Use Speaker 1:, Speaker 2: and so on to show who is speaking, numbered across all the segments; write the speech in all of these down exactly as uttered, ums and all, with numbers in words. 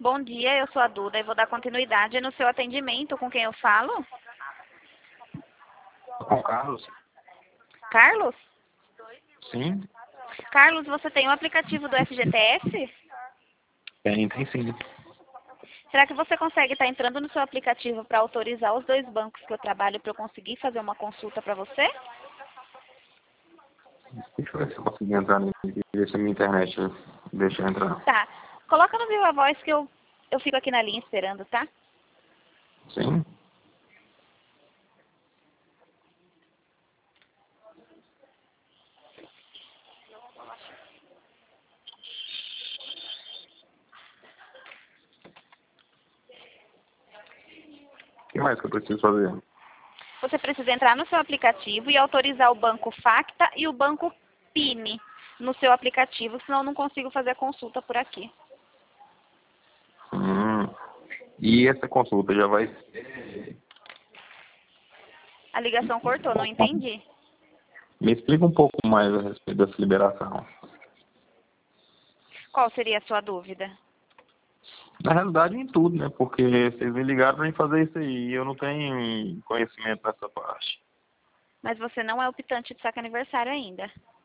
Speaker 1: Bom dia, eu sou a Duda e vou dar continuidade no seu atendimento. Com quem eu falo?
Speaker 2: Com o Carlos?
Speaker 1: Carlos?
Speaker 2: Sim,
Speaker 1: Carlos, você tem o aplicativo do F G T S?
Speaker 2: tem, tem sim.
Speaker 1: Será que você consegue estar entrando no seu aplicativo para autorizar os dois bancos que eu trabalho para eu conseguir fazer uma consulta para você?
Speaker 2: Deixa eu ver se eu consigo entrar nele, ver se a minha internet deixa eu entrar.
Speaker 1: Tá. Coloca no Viva Voz que eu, eu fico aqui na linha esperando, tá?
Speaker 2: Sim? O que mais que eu preciso fazer?
Speaker 1: Você precisa entrar no seu aplicativo e autorizar o banco Facta e o banco P I N no seu aplicativo, senão eu não consigo fazer a consulta por aqui.
Speaker 2: Hum. E essa consulta já vai ser...
Speaker 1: A ligação cortou, não entendi.
Speaker 2: Me explica um pouco mais a respeito dessa liberação.
Speaker 1: Qual seria a sua dúvida?
Speaker 2: Na realidade, em tudo, né? Porque vocês me ligaram para mim fazer isso aí e eu não tenho conhecimento nessa parte.
Speaker 1: Mas você não é optante de saque aniversário ainda.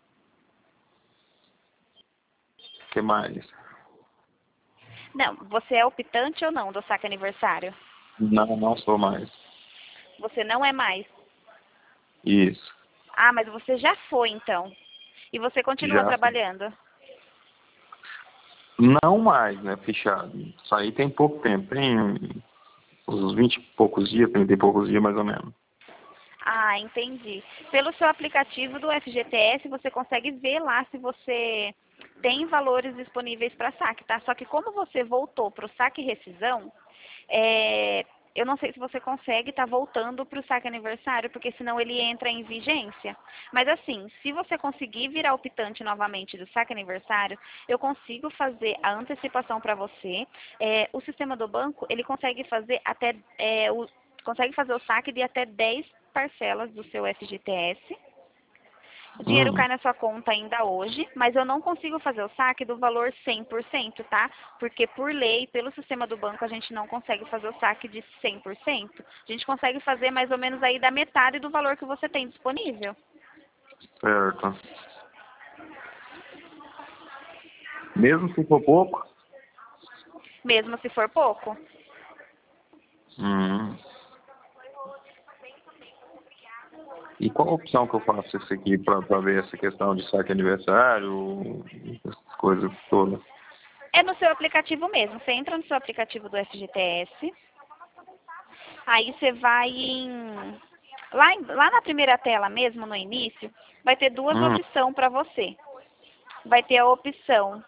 Speaker 2: O que mais?
Speaker 1: Não, você é optante ou não do saque aniversário?
Speaker 2: Não, não sou mais.
Speaker 1: Você não é mais.
Speaker 2: Isso.
Speaker 1: Ah, mas você já foi então. E você continua
Speaker 2: Já.
Speaker 1: trabalhando.
Speaker 2: Não mais, né? Fechado. Isso aí tem pouco tempo. Tem uns vinte e poucos dias, trinta e poucos dias mais ou menos.
Speaker 1: Ah, entendi. Pelo seu aplicativo do F G T S, você consegue ver lá se você tem valores disponíveis para saque, tá? Só que como você voltou para o saque e rescisão, é, eu não sei se você consegue estar voltando para o saque aniversário, porque senão ele entra em vigência. Mas assim, se você conseguir virar optante novamente do saque aniversário, eu consigo fazer a antecipação para você. É, o sistema do banco, ele consegue fazer até é, o, consegue fazer o saque de até dez parcelas do seu F G T S. O dinheiro
Speaker 2: Hum.
Speaker 1: cai na sua conta ainda hoje, mas eu não consigo fazer o saque do valor cem por cento, tá? Porque por lei, pelo sistema do banco, a gente não consegue fazer o saque de cem por cento. A gente consegue fazer mais ou menos aí da metade do valor que você tem disponível.
Speaker 2: Certo. Mesmo se for pouco?
Speaker 1: Mesmo se for pouco.
Speaker 2: Hum. E qual a opção que eu faço isso aqui para ver essa questão de saque aniversário, essas coisas todas?
Speaker 1: É no seu aplicativo mesmo. Você entra no seu aplicativo do F G T S. Aí você vai em... Lá, em- lá na primeira tela mesmo, no início, vai ter duas
Speaker 2: Hum.
Speaker 1: opções para você. Vai ter a opção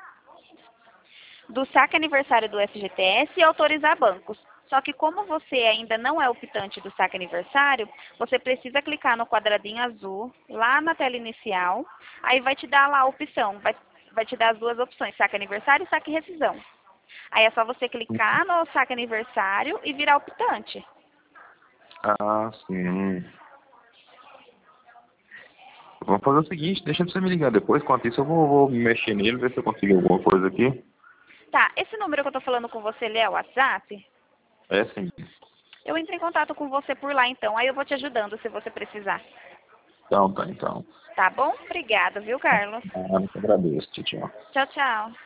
Speaker 1: do saque aniversário do F G T S e autorizar bancos. Só que como você ainda não é optante do saque aniversário, você precisa clicar no quadradinho azul, lá na tela inicial, aí vai te dar lá a opção, vai, vai te dar as duas opções, saque aniversário e saque rescisão. Aí é só você clicar no saque aniversário e virar optante.
Speaker 2: Ah, sim. Vamos fazer o seguinte, deixa você me ligar depois, enquanto isso eu vou, vou mexer nele, ver se eu consigo alguma coisa aqui.
Speaker 1: Tá, esse número que eu tô falando com você, ele é o WhatsApp?
Speaker 2: É sim.
Speaker 1: Eu entro em contato com você por lá então, aí eu vou te ajudando se você precisar.
Speaker 2: Então, tá, então.
Speaker 1: Tá bom? Obrigada, viu, Carlos?
Speaker 2: Ah, eu que agradeço, tchau, tchau.
Speaker 1: Tchau, tchau.